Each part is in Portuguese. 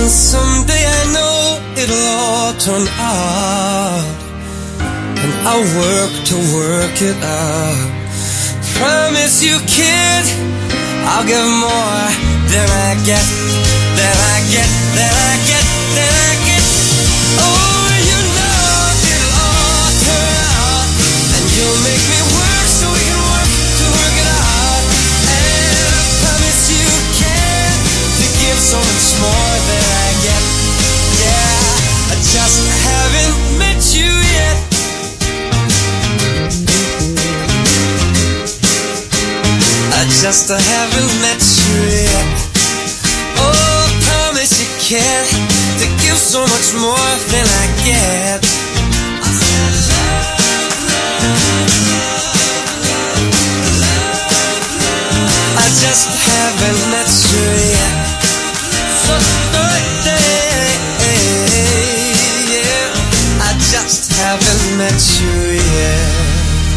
And someday I know it'll all turn out, and I'll work to work it out. Promise you, kid, I'll give more than I get, than I get, than I get, than I get. Oh, you know it'll all turn out, and you'll make me work so we can work to work it out. And I promise you, kid, to give so much more than I get. Yeah, I just haven't met you yet. I just haven't met you yet. Oh, promise you can to give so much more than I get. I said love, love, love, love, love. I just haven't met you yet. So birthday, yeah. I just haven't met you yet.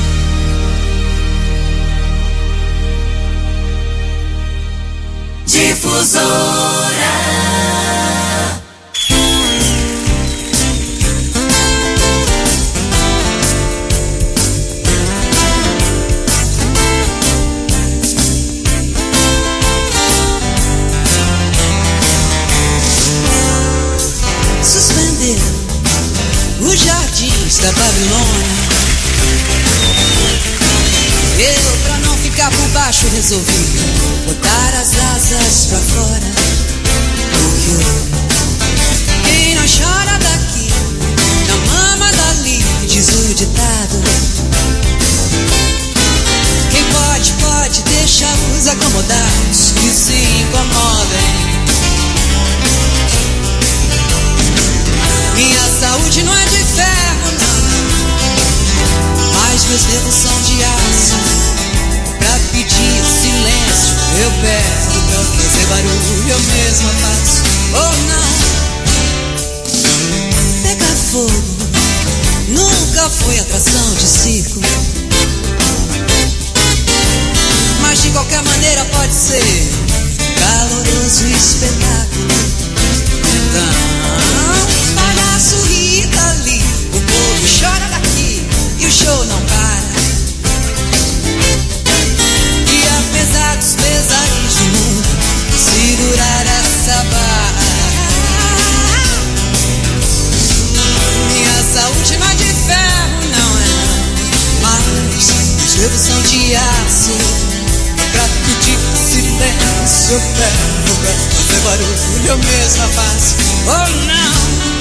Difusora. Suspenderam os jardins da Babilônia. Eu, pra não ficar por baixo, resolvi botar as asas pra fora. Porque quem não chora daqui não mama dali, diz o ditado. Quem pode, pode, deixa os acomodados que se incomodem. Minha saúde não é de ferro, não, mas meus dedos são de aço. Pra pedir silêncio eu peço, pra fazer barulho eu mesma faço. Ou não, pegar fogo nunca foi atração de circo, mas de qualquer maneira pode ser caloroso espetáculo. Então, palhaço ri dali, o povo chora daqui e o show não para. Apesar dos pesares do mundo, segurar essa barra. Minha saúde não é de ferro, não é não, mas os dedos são de aço. Pra pedir silêncio eu pego, pra fazer barulho eu mesma faço. Oh não.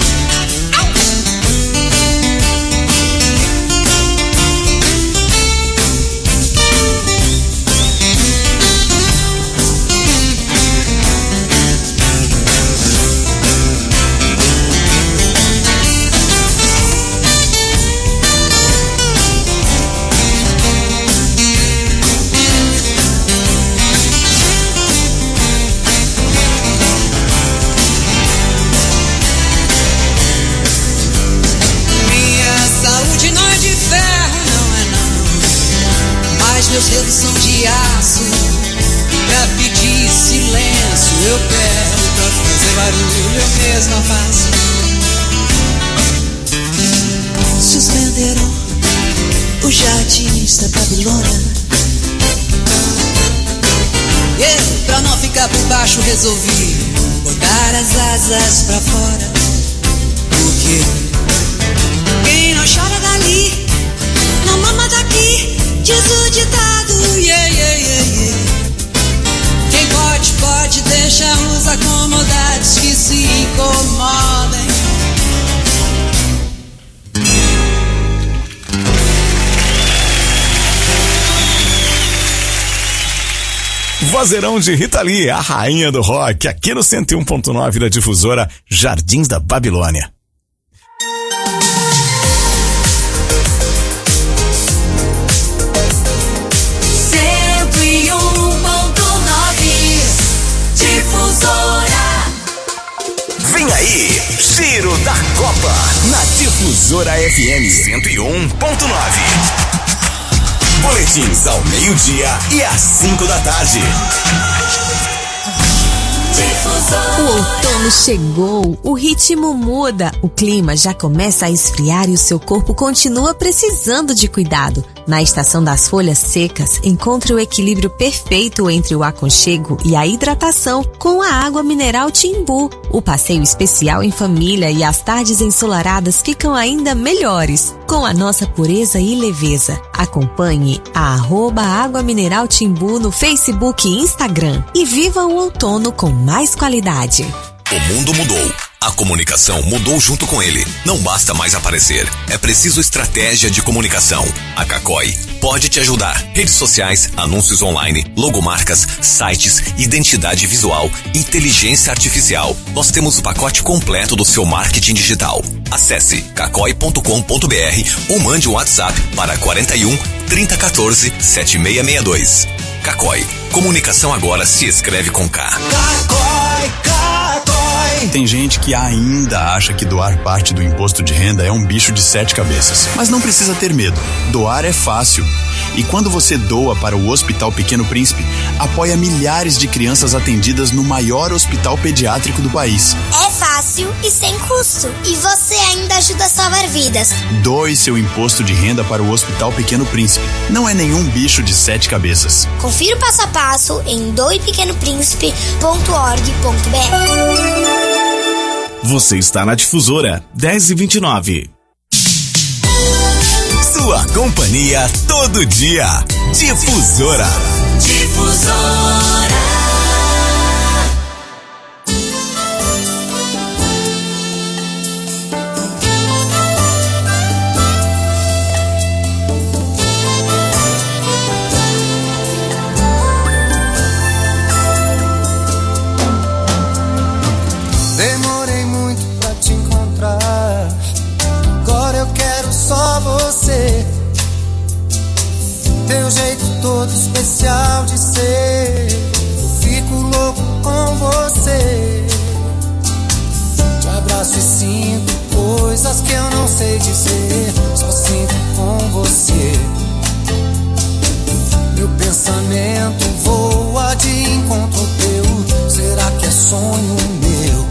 Meus dedos são de aço. Pra pedir silêncio eu pego, pra fazer barulho eu mesma faço. Suspenderam os jardins da Babilônia. Eu, pra não ficar por baixo, resolvi botar as asas pra fora. Porque quem não chora dali não mama daqui, diz o ditado, yeah, yeah, yeah, yeah. Quem pode, pode, deixa os acomodados que se incomodem. Vozeirão de Rita Lee, a rainha do rock, aqui no 101.9 da Difusora Jardins da Babilônia. Vem aí, Giro da Copa, na Difusora FM 101.9. Boletins ao meio-dia e às 5 da tarde. Difusora. Difusora. O outono chegou, o ritmo muda, o clima já começa a esfriar e o seu corpo continua precisando de cuidado. Na estação das folhas secas, encontre o equilíbrio perfeito entre o aconchego e a hidratação com a água mineral Timbu. O passeio especial em família e as tardes ensolaradas ficam ainda melhores, com a nossa pureza e leveza. Acompanhe a @Água Mineral Timbu no Facebook e Instagram e viva o outono com mais qualidade. O mundo mudou. A comunicação mudou junto com ele. Não basta mais aparecer. É preciso estratégia de comunicação. A Cacói pode te ajudar. Redes sociais, anúncios online, logomarcas, sites, identidade visual, inteligência artificial. Nós temos o pacote completo do seu marketing digital. Acesse cacói.com.br ou mande um WhatsApp para 41 3014 7662. Cacói. Comunicação agora se escreve com K. Cacói, Cacói. Tem gente que ainda acha que doar parte do imposto de renda é um bicho de 7 cabeças. Mas não precisa ter medo. Doar é fácil. E quando você doa para o Hospital Pequeno Príncipe, apoia milhares de crianças atendidas no maior hospital pediátrico do país. É fácil e sem custo. E você ainda ajuda a salvar vidas. Doe seu imposto de renda para o Hospital Pequeno Príncipe. Não é nenhum bicho de 7 cabeças. Confira o passo a passo em doepequenopríncipe.org.br. Você está na Difusora 10h29. Sua companhia todo dia. Difusora. Difusora. Demorei muito pra te encontrar. Agora eu quero só você. Teu jeito todo especial de ser. Fico louco com você. Te abraço e sinto coisas que eu não sei dizer. Só sinto com você. Meu pensamento voa de encontro teu. Será que é sonho meu?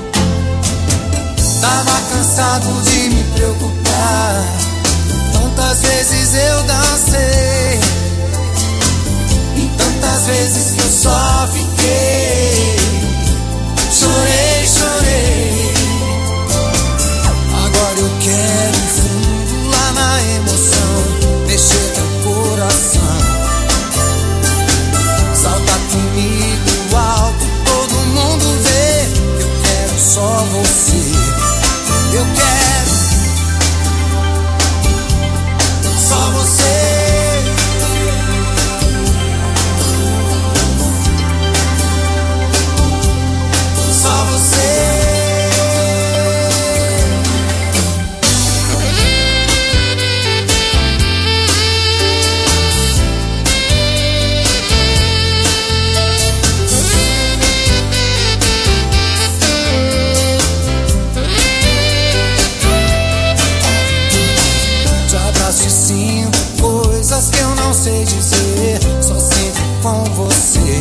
Tava cansado de me preocupar. Tantas vezes eu dancei. E tantas vezes que eu só fiquei. Chorei, chorei. Agora eu quero ir fundo lá na emoção. Mexer teu coração. Salta comigo alto, todo mundo vê. Eu quero só você. Eu quero só você. Só você. Sinto coisas que eu não sei dizer. Só sinto com você.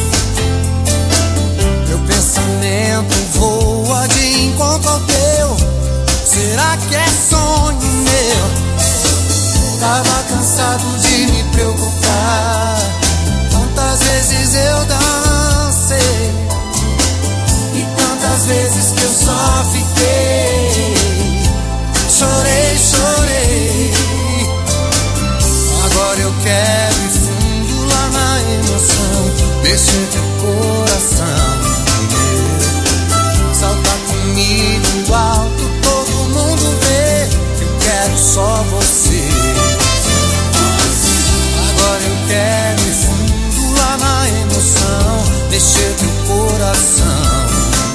Meu pensamento voa de encontro ao teu. Será que é sonho meu? Tava cansado de me preocupar. Tantas vezes eu dancei. E tantas vezes que eu só fiquei. Chorei, chorei. Agora eu quero ir fundo lá na emoção. Mexer teu coração. Salta comigo alto, todo mundo vê. Eu quero só você. Agora eu quero ir fundo lá na emoção. Mexer teu coração.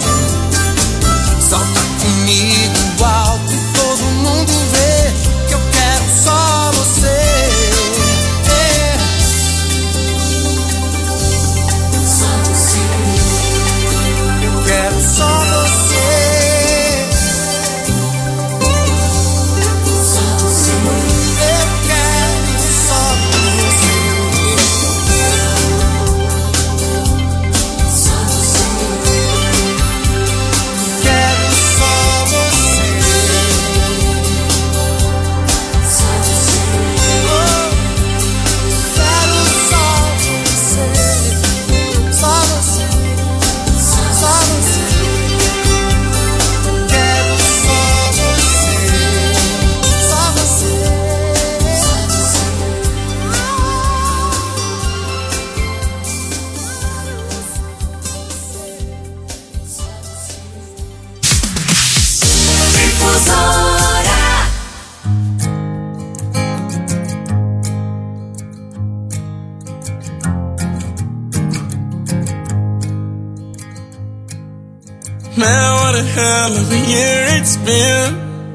Salta comigo alto, todo mundo vê. Que eu quero só você. Man, what a hell of a year it's been.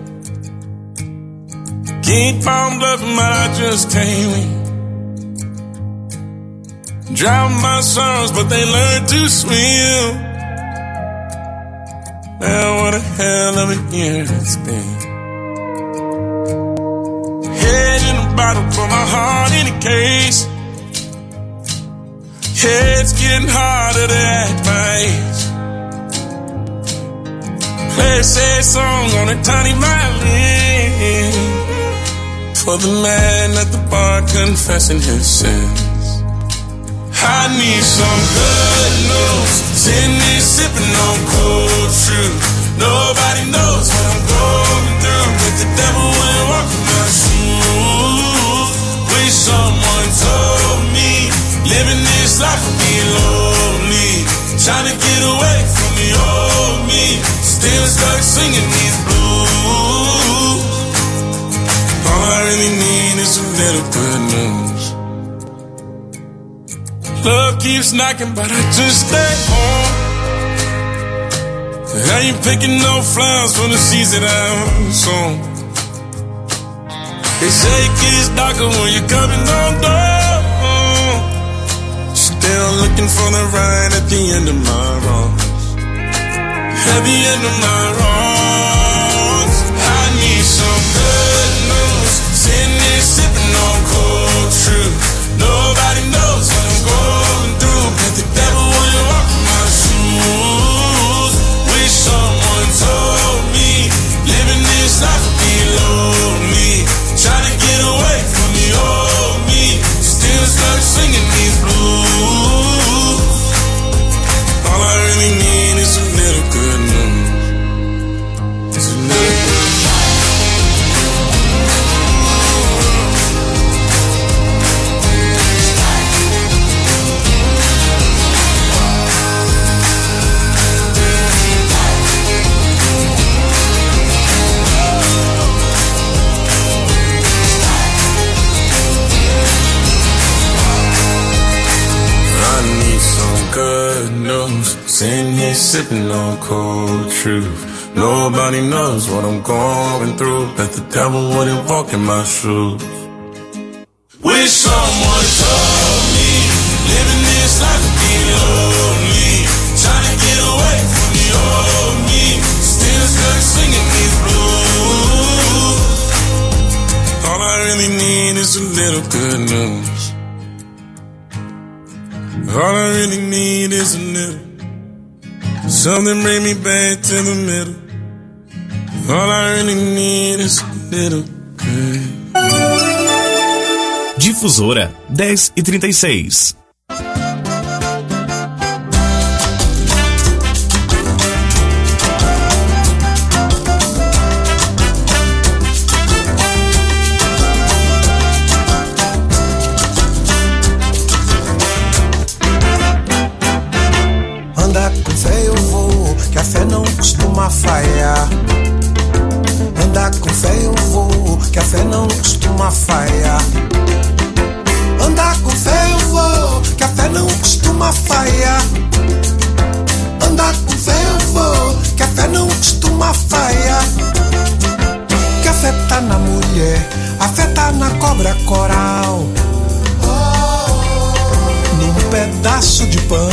Keep on bluffing, but I just can't win. Drown my sorrows, but they learn to swim. Man, what a hell of a year it's been. Head in a bottle, put my heart in a case. Yeah, it's getting harder to act my age. Play a sad song on a tiny violin for the man at the bar confessing his sins. I need some good news. Sitting here sipping on cold truth. Nobody knows what I'm going through, but the devil will walk in my shoes. Wish someone told me living this life would be lonely. Trying to get away from the old me. Still stuck singing these blues. All I really need is a little good news. Love keeps knocking, but I just stay home. I ain't picking no flowers for the seeds that I'm sown. They say it gets darker when you're coming on down. Still looking for the right at the end of my wrongs. At the end of my wrongs. I need some good news. Sitting here sipping on cold truth. Nobody knows what I'm going through, but the devil will walk in my shoes. Wish someone told me living this life would be lonely. Trying to get away from the old me. Still stuck singing these blues. All I really need is a little good news. It's a little good news. Good news, sitting here sipping on cold truth. Nobody knows what I'm going through, but the devil wouldn't walk in my shoes. Wish someone told me living this life would be lonely. Trying to get away from the old me. Still stuck singing these blues. All I really need is a little good news. All I really need is a little. Something bring me back to the middle. All I really need is a little good. Difusora 10:36. Falhar. Andar com fé eu vou, que a fé não costuma falhar. Andar com fé eu vou, que a fé não costuma falhar. Andar com fé eu vou, que a fé não costuma falhar. Que a fé tá na mulher, a fé tá na cobra coral, num pedaço de pão.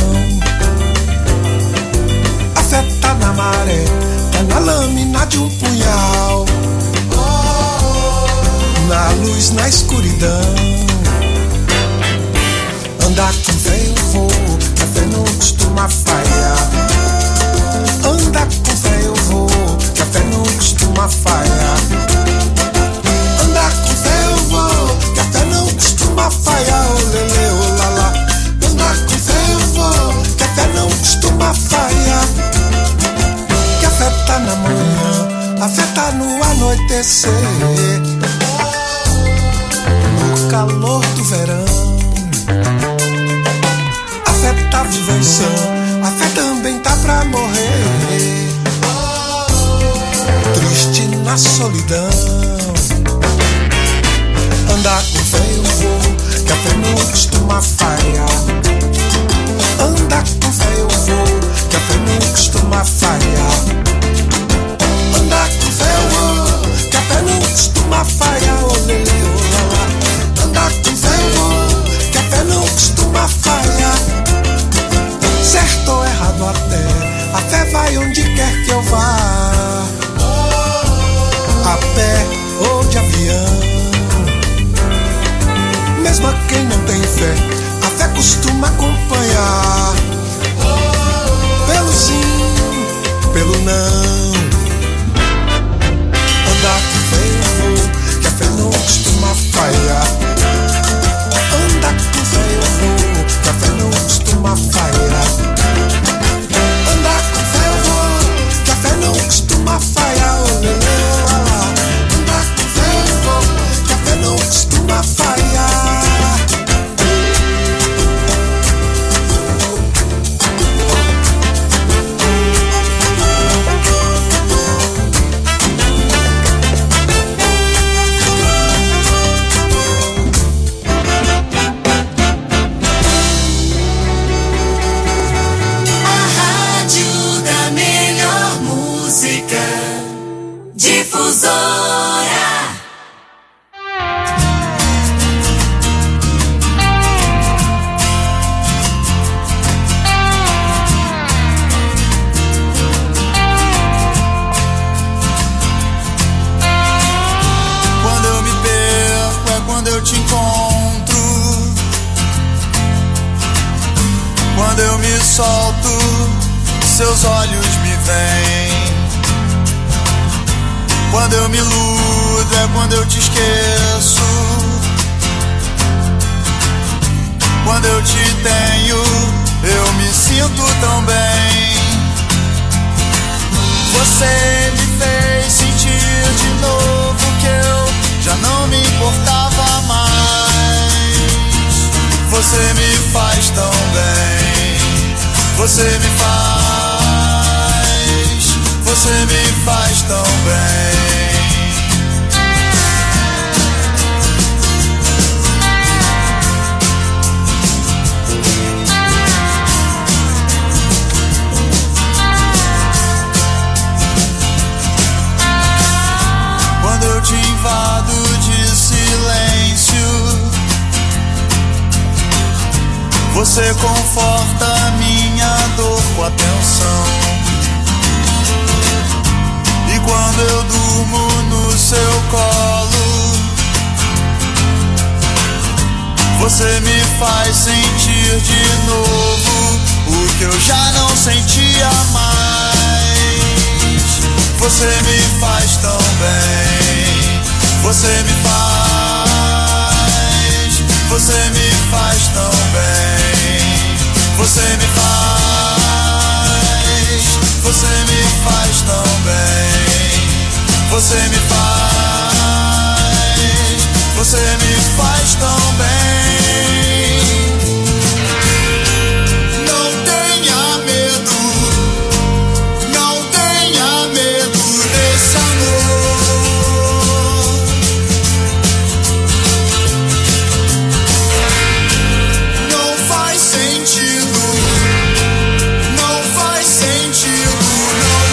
A fé tá na maré, tá na lâmina de um punhal, na luz, na escuridão. Andar com fé eu vou, que a fé não costuma falhar. Andar com fé eu vou, que a fé não costuma falhar. Andar com fé eu vou, que a fé não costuma falhar. Olele, olala. Andar com fé eu vou, que a fé não costuma falhar. Que a fé tá na manhã, a fé tá no anoitecer, no calor do verão. A fé tá vivenciando, a fé também tá pra morrer, triste na solidão. Andar com fé eu vou, que a fé não costuma falhar. Andar com fé eu vou, que a fé não costuma falhar. vai onde quer que eu vá, a pé ou de avião. Mesmo a quem não tem fé, a fé costuma acompanhar. Pelo sim, pelo não. Andar com fé eu vou, que a fé não costuma falhar. Andar com fé eu vou, que a fé não costuma falhar. Andar com fé eu vou, que a fé não costuma falhar. Andar com fé eu vou, que a fé não costuma falhar. Solto, seus olhos me veem. Quando eu me iludo é quando eu te esqueço. Quando eu te tenho, eu me sinto tão bem. Você me fez sentir de novo que eu já não me importava mais. Você me faz tão bem. Você me faz tão bem. Quando eu te invado de silêncio, você conforta minha dor com atenção. E quando eu durmo no seu colo, você me faz sentir de novo o que eu já não sentia mais. Você me faz tão bem. Você me faz tão bem. Você me faz tão bem. Você me faz tão bem. Não tenha medo, não tenha medo desse amor. Não faz sentido, não faz sentido não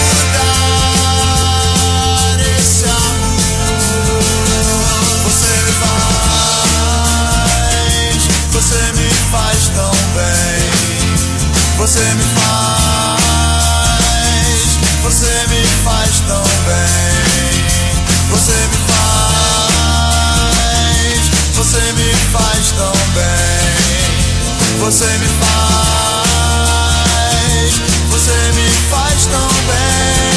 mudar esse amor. Você me faz tão bem. Você me faz tão bem. Você me faz tão bem. Você me faz tão bem.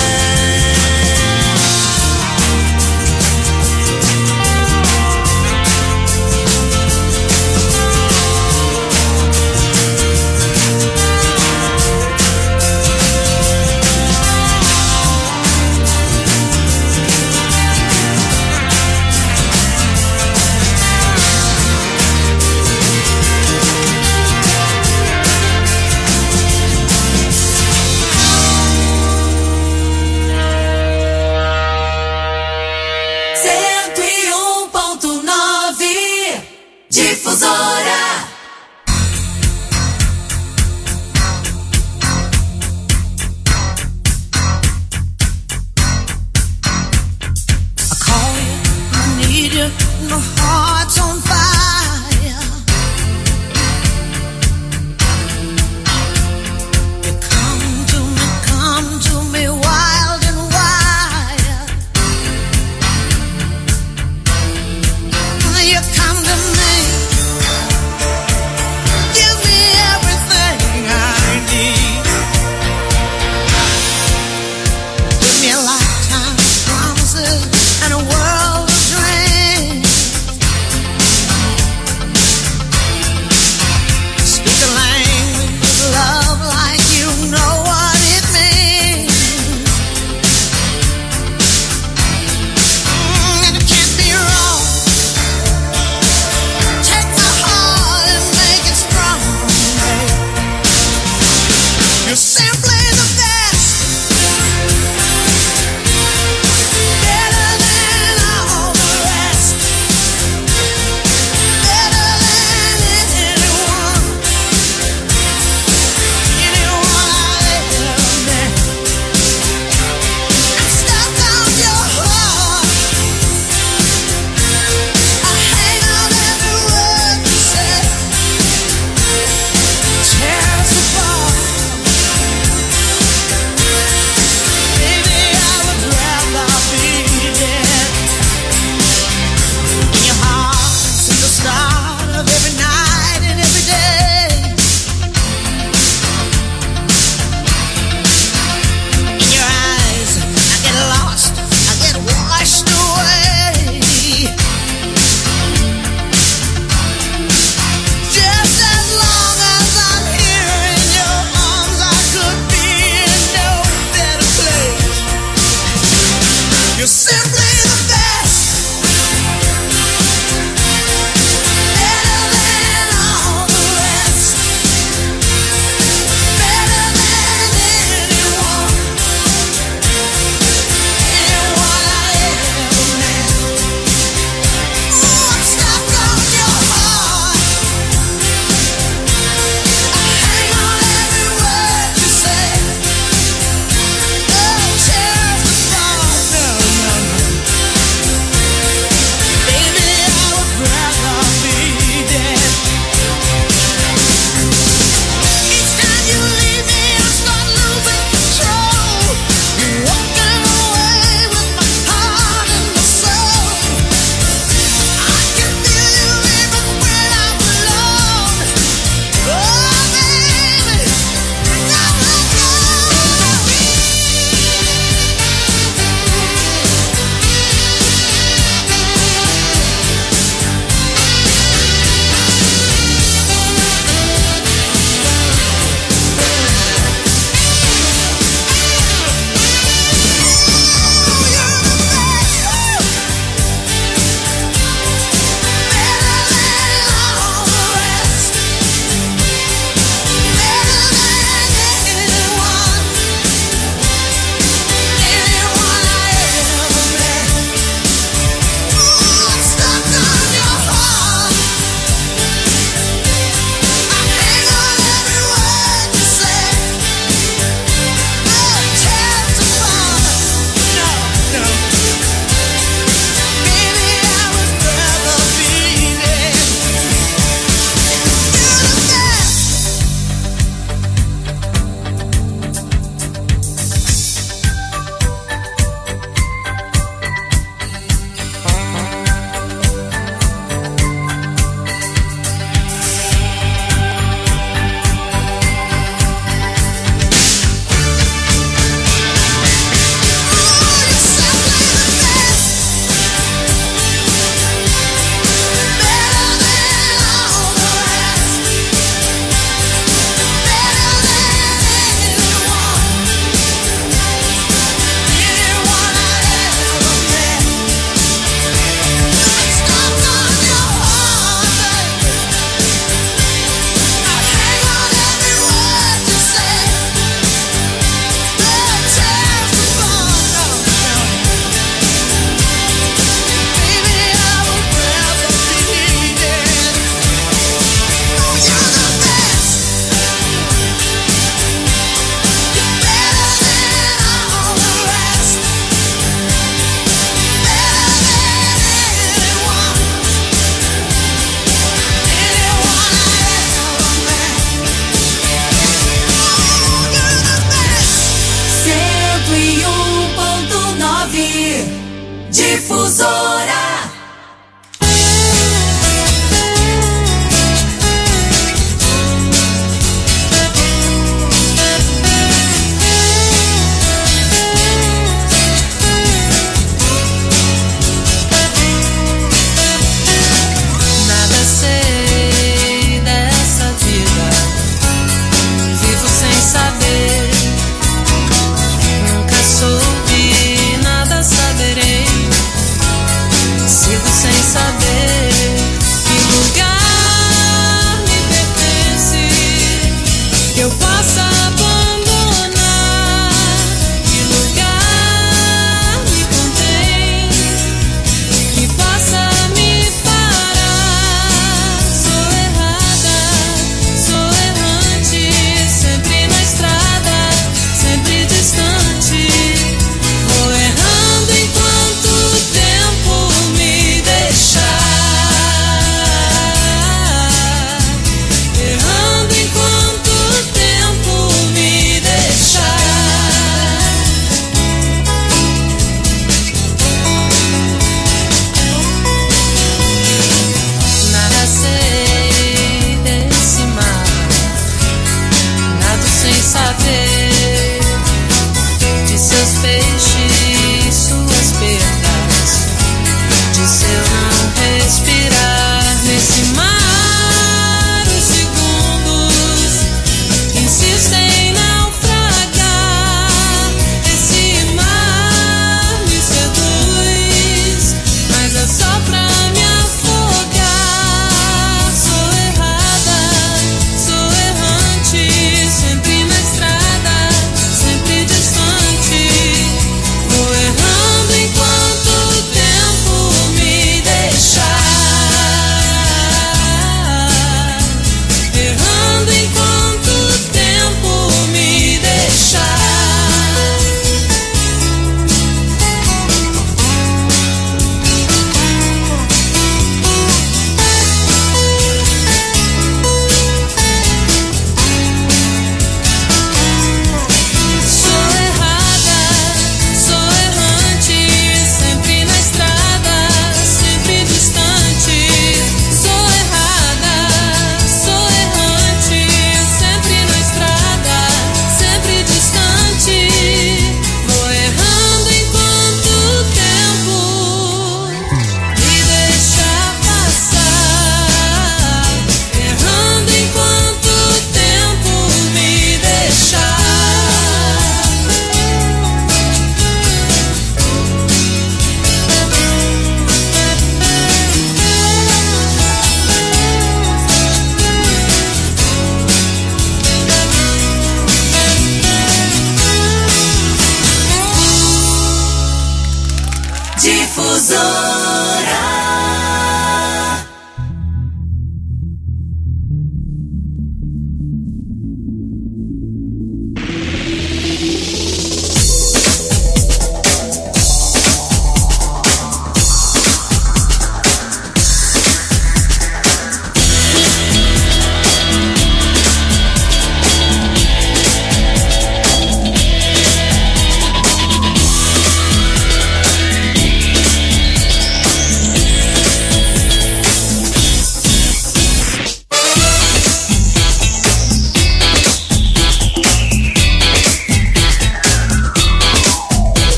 Difusora.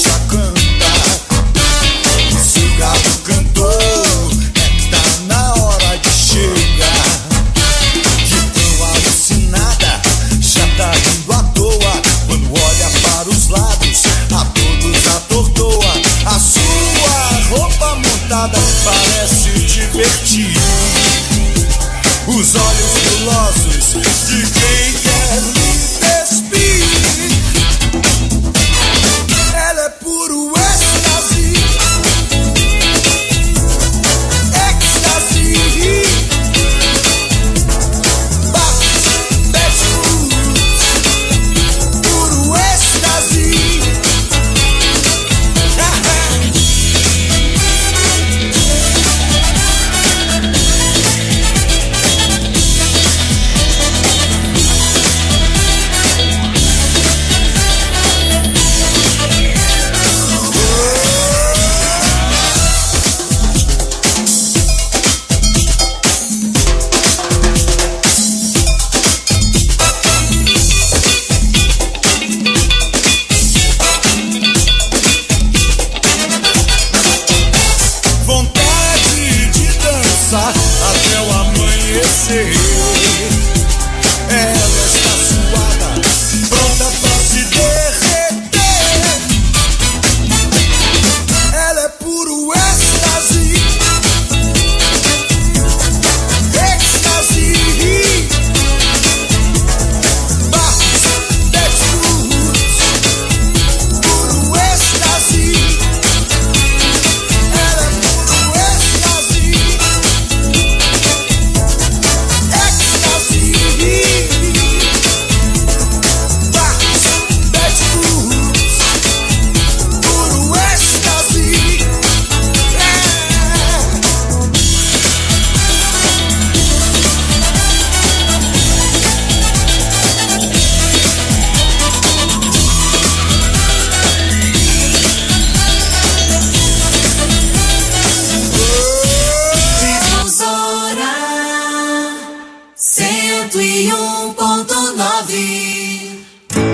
Cantor, é que tá na hora. parece divertir os olhos gulosos de quem quer me despir. Ela é puro êxtase, êxtase. Bafos, beijos, puro êxtase. Até o amanhecer, ela está suada, pronta pra se derreter. Ela é puro êxtase, êxtase. Bafos, beijos, puro êxtase. Ela é puro êxtase. Difusora 101.9.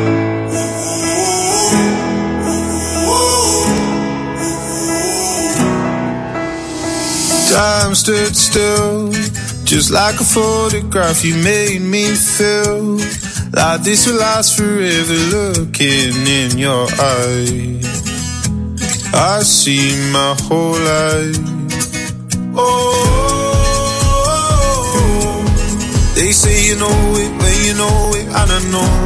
Time stood still, just like a photograph. You made me feel like this will last forever. Looking in your eyes, I see my whole life. Oh, they say you know it when you know it, and I know.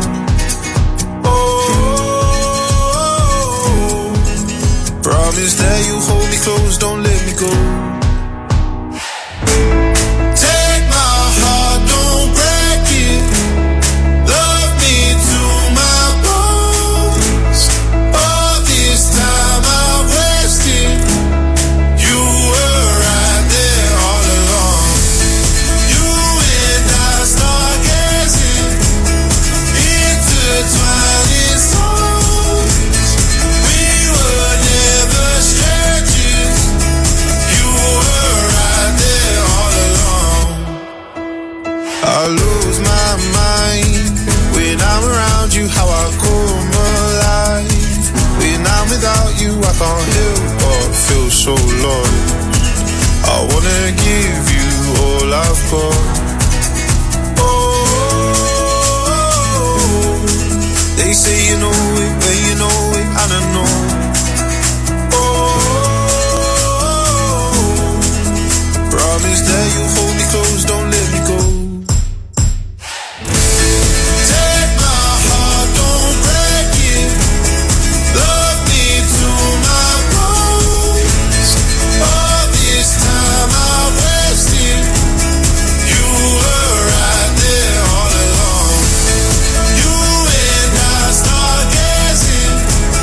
Oh, promise that you hold me close, don't let me go. Take my heart, don't break it. Love me to my bones. All this time I wasted. You were right there all along. You and I stargazing, intertwining souls. We were never strangers. You were right there all along. I lose my mind when I'm around you. How I come alive when I'm without you. I can't help but feel so lost. I wanna give you all I've got. Oh, they say you know it when you know it, and I know. Oh, promise that you hold me close, don't let me go. Take my heart, don't break it. Love me to my bones. All this time I wasted. You were right there all along. You and I stargazing,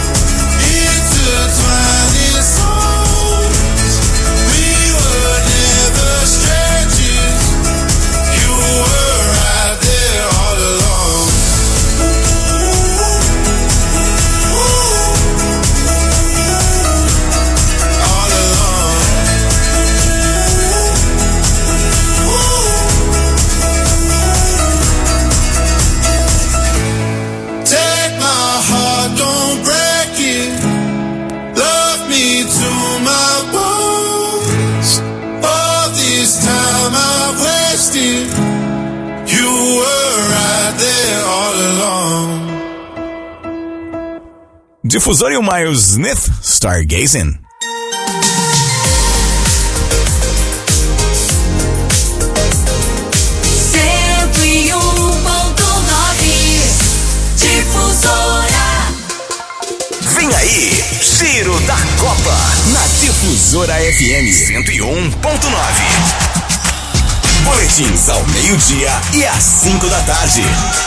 intertwining souls. We were never strangers. You were right there all along. All along. Take my heart, don't break it. Love me to my bones. All this time I wasted. You were right there all along. Difusor e o Miles Smith, Stargazing. Giro da Copa, na Difusora FM 101.9. Boletins ao meio-dia e às 5 da tarde.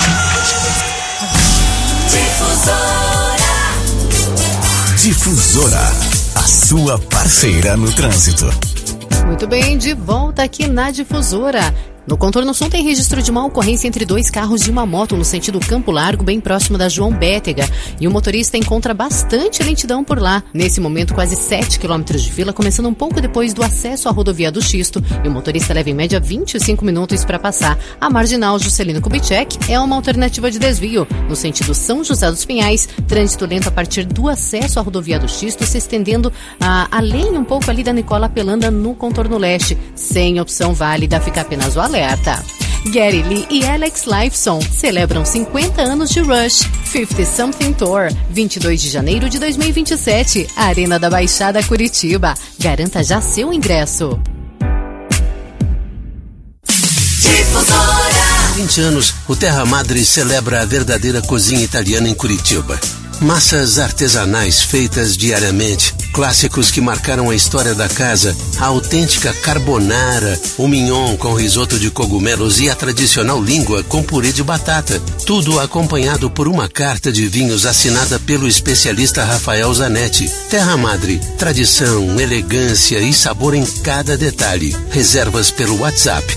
Difusora, a sua parceira no trânsito. Muito bem, de volta aqui na Difusora. No contorno sul tem registro de uma ocorrência entre dois carros e uma moto no sentido Campo Largo, bem próximo da João Bétega. E o motorista encontra bastante lentidão por lá. Nesse momento, quase 7 quilômetros de fila, começando um pouco depois do acesso à rodovia do Xisto. E o motorista leva em média 25 minutos para passar. A marginal Juscelino Kubitschek é uma alternativa de desvio. No sentido São José dos Pinhais, trânsito lento a partir do acesso à rodovia do Xisto, se estendendo além um pouco ali da Nicola Pelanda no contorno leste. Sem opção válida, fica apenas o alerta. Gary Lee e Alex Lifeson celebram 50 anos de Rush 50 Something Tour, 22 de janeiro de 2027, Arena da Baixada, Curitiba. Garanta já seu ingresso. 20 anos, o Terra Madre celebra a verdadeira cozinha italiana em Curitiba. Massas artesanais feitas diariamente, clássicos que marcaram a história da casa, a autêntica carbonara, o mignon com risoto de cogumelos e a tradicional língua com purê de batata. Tudo acompanhado por uma carta de vinhos assinada pelo especialista Rafael Zanetti. Terra Madre, tradição, elegância e sabor em cada detalhe. Reservas pelo WhatsApp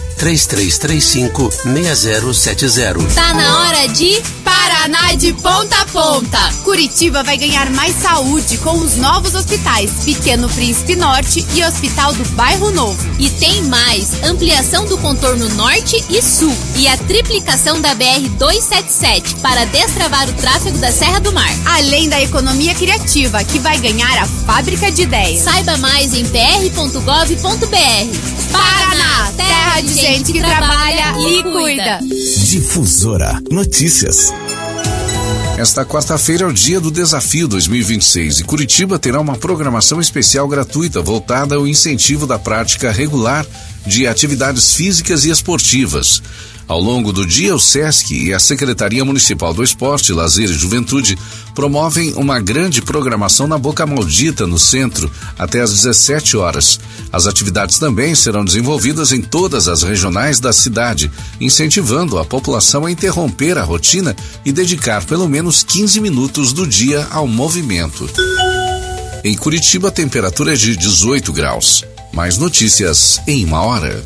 3335-6070. Tá na hora de Paraná de ponta a ponta. Curitiba vai ganhar mais saúde com os novos hospitais Pequeno Príncipe Norte e Hospital do Bairro Novo. E tem mais, ampliação do contorno norte e sul e a triplicação da BR-277 para destravar o tráfego da Serra do Mar. Além da economia criativa, que vai ganhar a fábrica de ideias. Saiba mais em pr.gov.br. Paraná, terra de gente que trabalha e cuida. Difusora Notícias. Esta quarta-feira é o dia do Desafio 2026 e Curitiba terá uma programação especial gratuita voltada ao incentivo da prática regular de atividades físicas e esportivas. Ao longo do dia, o SESC e a Secretaria Municipal do Esporte, Lazer e Juventude promovem uma grande programação na Boca Maldita, no centro, até às 17 horas. As atividades também serão desenvolvidas em todas as regionais da cidade, incentivando a população a interromper a rotina e dedicar pelo menos 15 minutos do dia ao movimento. Em Curitiba, a temperatura é de 18 graus. Mais notícias em 1 hora.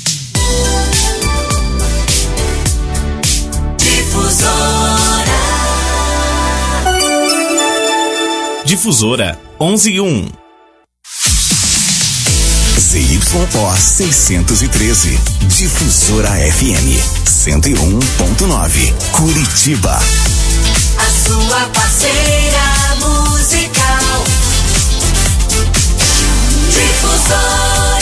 Difusora 11:1. ZYO 613. Difusora FM 101.9. Curitiba. A sua parceira musical. Difusora.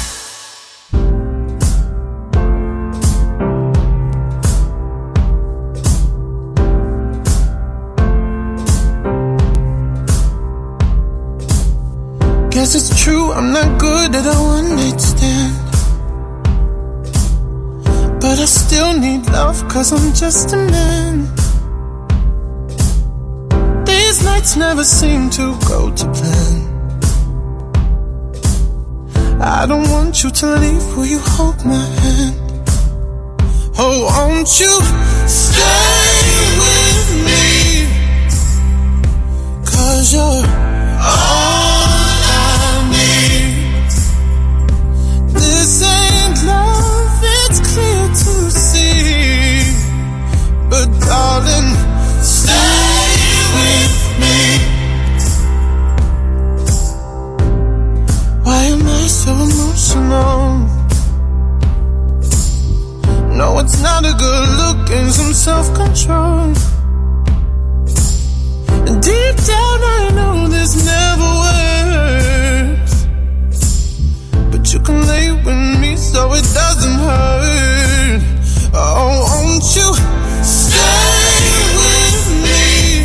Guess it's true, I'm not good at a one-night stand, but I still need love, cause I'm just a man. These nights never seem to go to plan. I don't want you to leave, will you hold my hand? Oh, won't you stay with me, cause you're all this ain't love, it's clear to see, but darling, stay with me. Why am I so emotional? No, it's not a good look and some self-control. And deep down I know this never works, but you can lay with me so it doesn't hurt. Oh, won't you stay with me,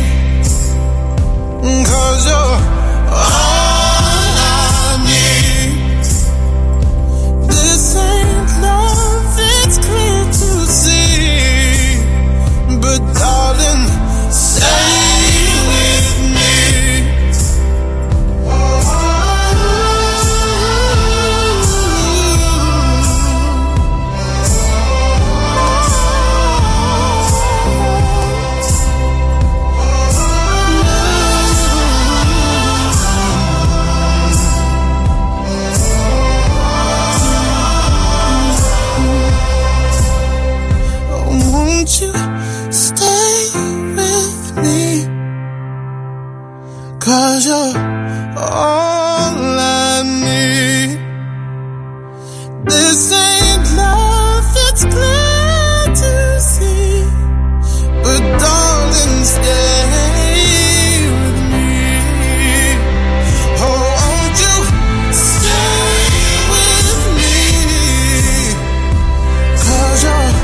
cause you're all I need. This ain't love, it's clear to see, but darling, stay with me. won't you stay with me? 'Cause you're all I need. This ain't love, it's clear to see. But darling, stay with me. Oh, won't you stay with me? 'Cause you're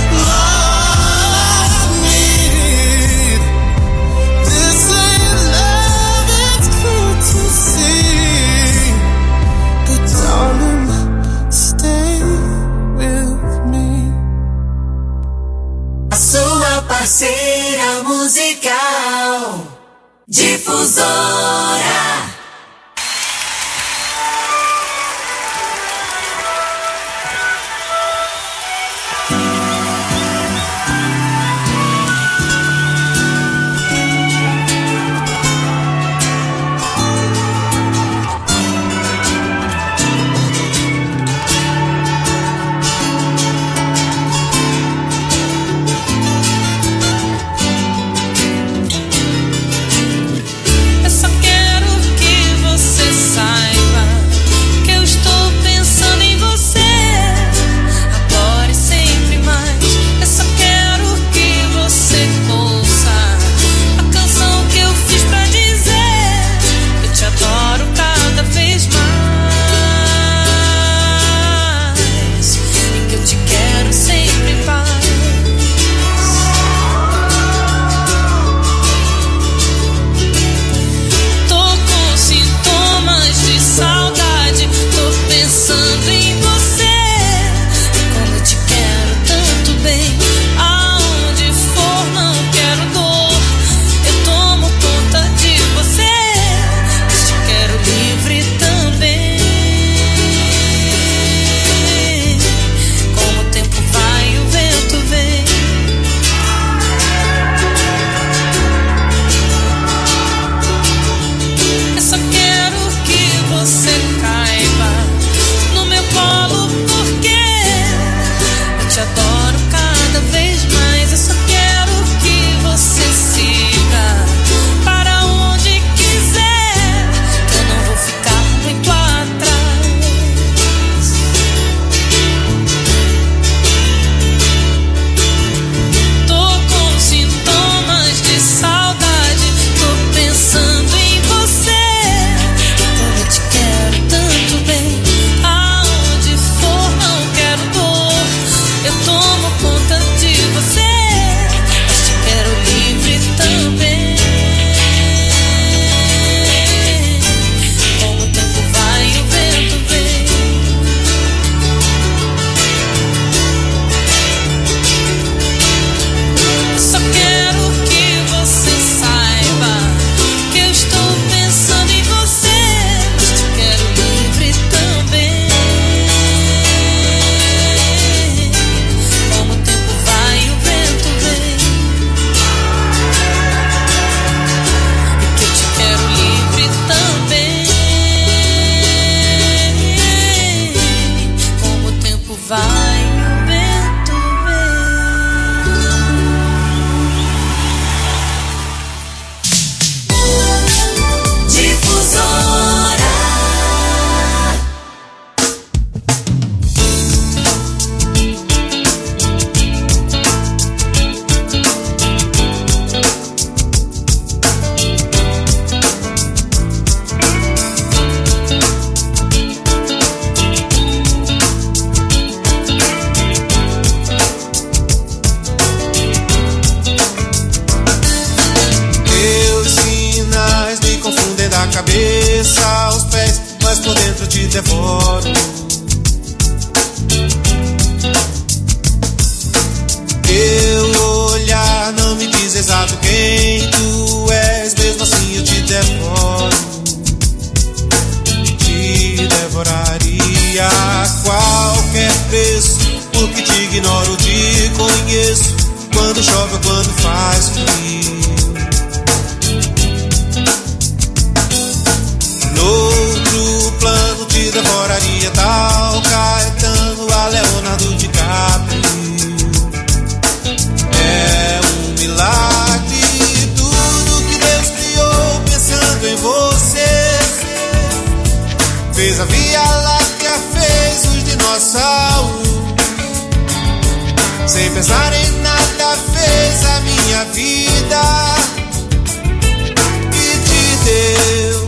all I need. This ain't love, it's clear to see. But darling, stay with me. A sua parceira musical Difusora. pensar em nada fez a minha vida e te deu.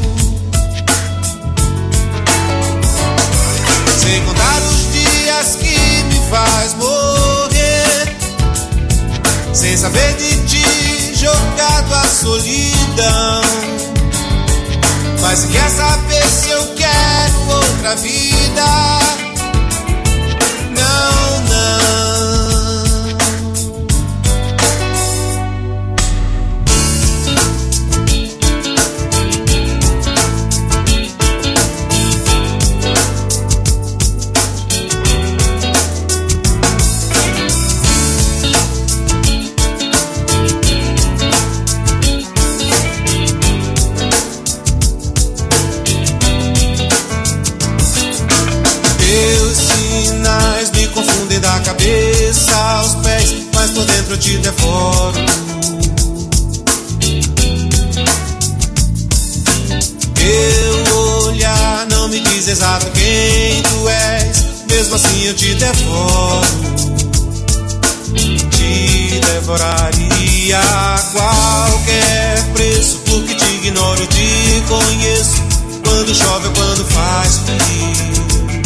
Sem contar os dias que me faz morrer, sem saber de ti, jogado à solidão. Mas se quer saber se eu quero outra vida, não, não. Confundem da cabeça aos pés, mas por dentro eu te devoro. Teu olhar não me diz exato quem tu és, mesmo assim eu te devoro. Te devoraria a qualquer preço, porque te ignoro, te conheço, quando chove ou quando faz frio.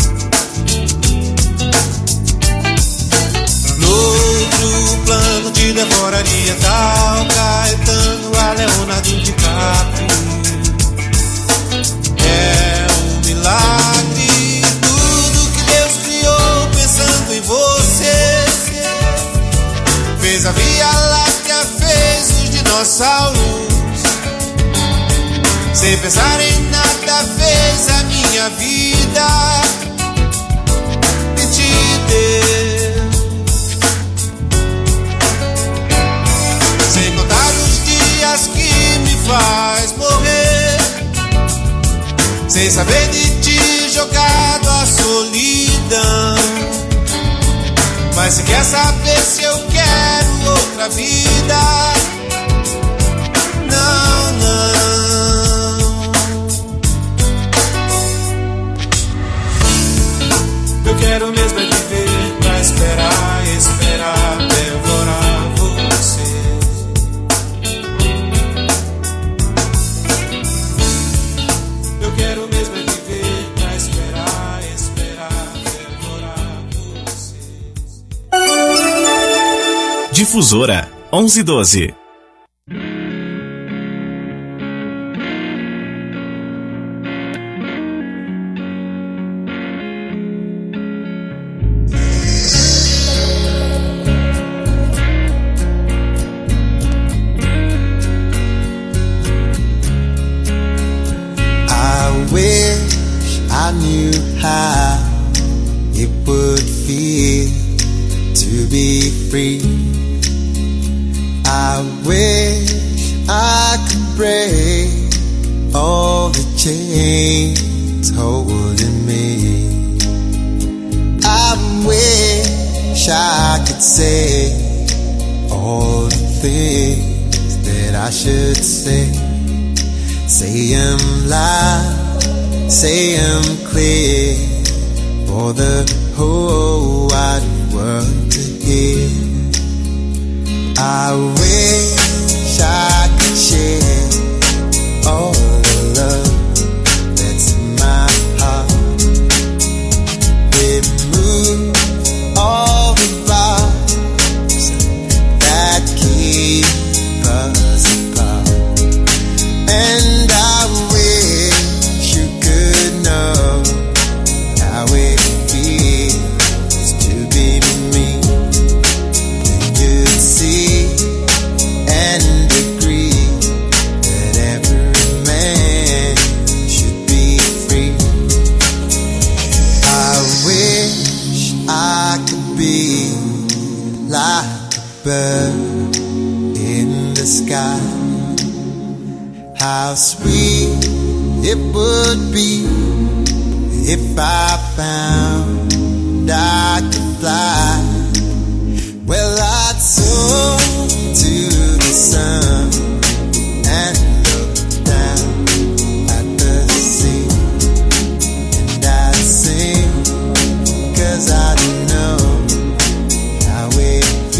Outro plano te devoraria tal Caetano a Leonardo DiCaprio. É um milagre tudo que Deus criou pensando em você. Fez a Via Láctea, fez os dinossauros. Sem pensar em nada fez a minha vida e te deu. Sem contar os dias que me faz morrer, sem saber de ti, jogado à solidão. Mas se quer saber se eu quero outra vida, não, não. Eu quero mesmo é viver pra esperar, esperar, devorar você. Eu quero mesmo é viver pra esperar, esperar, devorar você. Difusora 1112. I knew how it would feel to be free. I wish I could break all the chains holding me. I wish I could say all the things that I should say. Say 'em loud, say 'em clear, for the whole wide world to hear. I wish I could share all the love that's in my heart. Remove all the bars that keep us apart. And I wish you could know how it feels to be with me. Then you'd see and agree that every man should be free. I wish I could be like a bird in the sky. How sweet it would be if I found I could fly. Well, I'd soar to the sun and look down at the sea, and I'd sing, 'cause I know how it feels.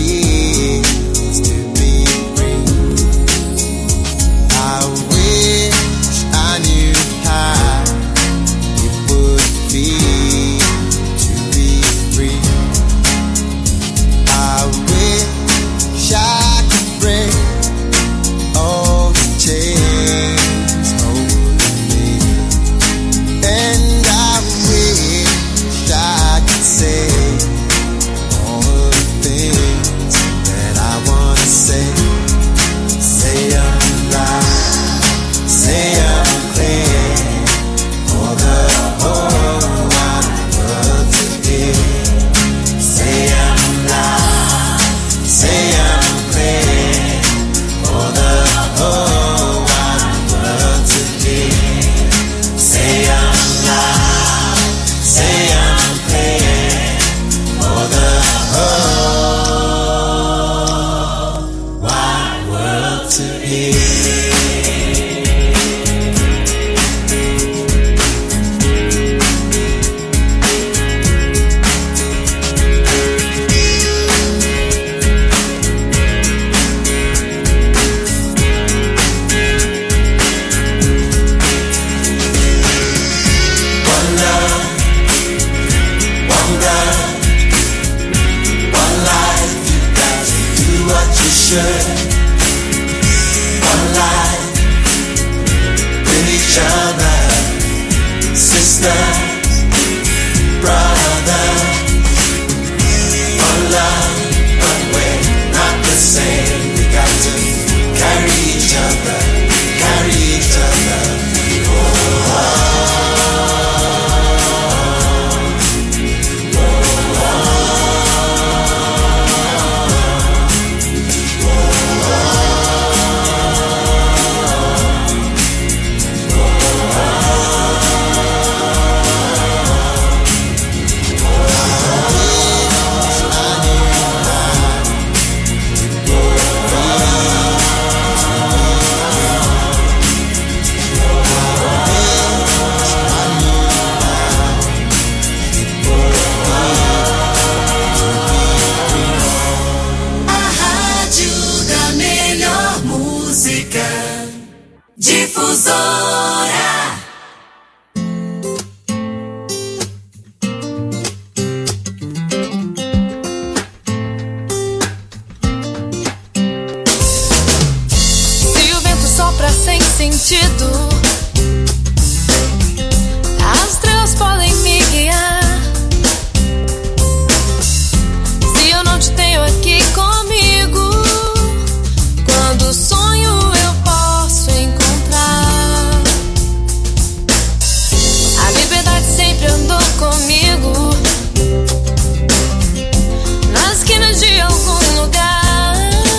future, one life with each other, sisters, brothers, one love, but we're not the same. We got to carry each other, carry each other. Difusora. Se o vento sopra sem sentido, as estrelas podem me guiar. Se eu não te tenho aqui comigo, quando sonho eu posso encontrar. A liberdade sempre andou comigo, nas esquinas de algum lugar,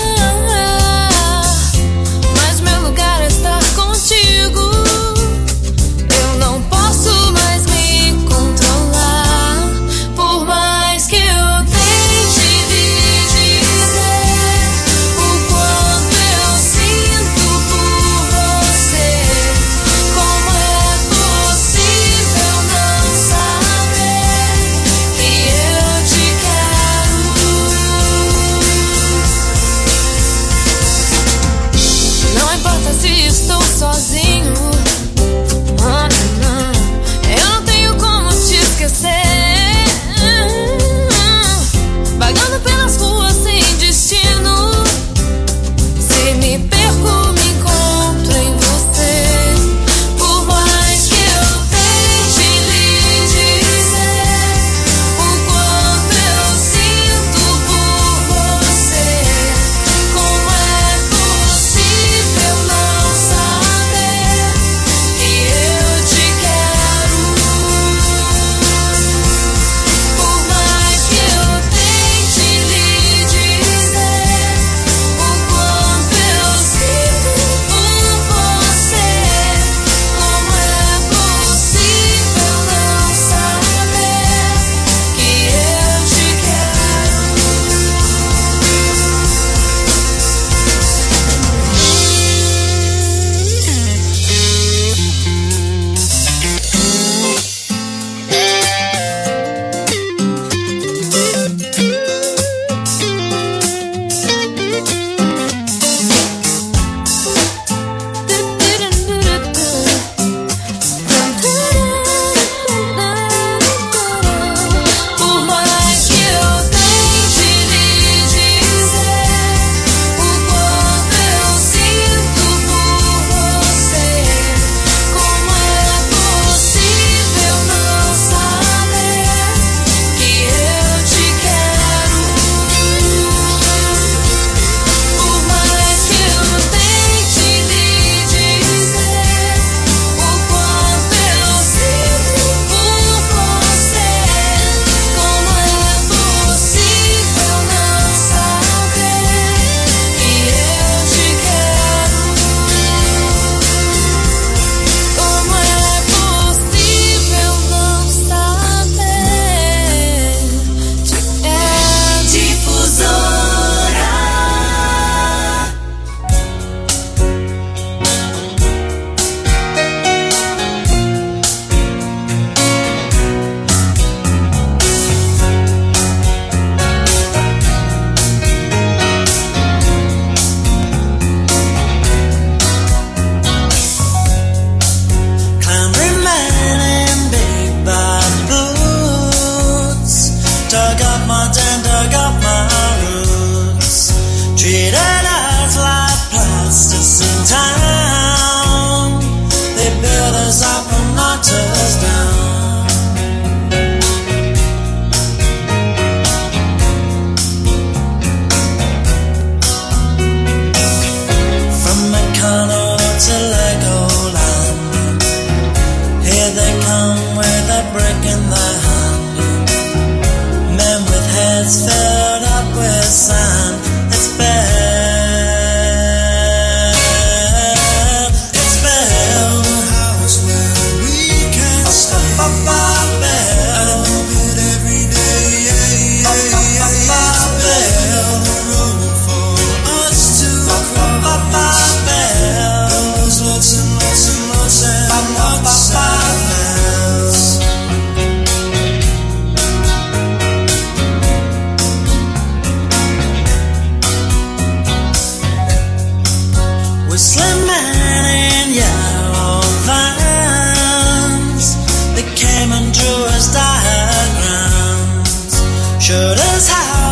mas meu lugar é estar contigo. Eu não posso mais me controlar, por mais que eu tente lhe dizer o quanto eu sinto por você. Como é possível não saber que eu te quero? Não importa se estou sozinho, eu não tenho como te esquecer. Vagando pelas ruas sem destino, se me perco, me encontro em você. Por mais que eu tente lhe dizer o quanto eu sinto por você. Como é possível não saber que eu te quero? Por mais que eu tente lhe dizer o quanto eu sinto por você. Como é possível não saber que eu te quero? Por mais que eu tente lhe dizer o quanto eu sinto por você. Como é possível não saber que eu te quero? Por mais que eu tente lhe dizer o quanto eu sinto por você. Como é possível não saber que eu te quero? Como é possível não saber? Difusora. Cameraman and big bad boots dug up my den, dug up my roots. treated us like plastics in town. They build us up and knocked us down. From Meccano to Legoland, here they come with a brick in their hand. Men with heads filled up with sand. It's bad, it's bad. House where we can stay. Bell. It every day, bell. Road for us to cross. Bell. There's lots and lots and lots and lots of bells. Whistling men in yellow vans, they came and drew us diagrams, showed us how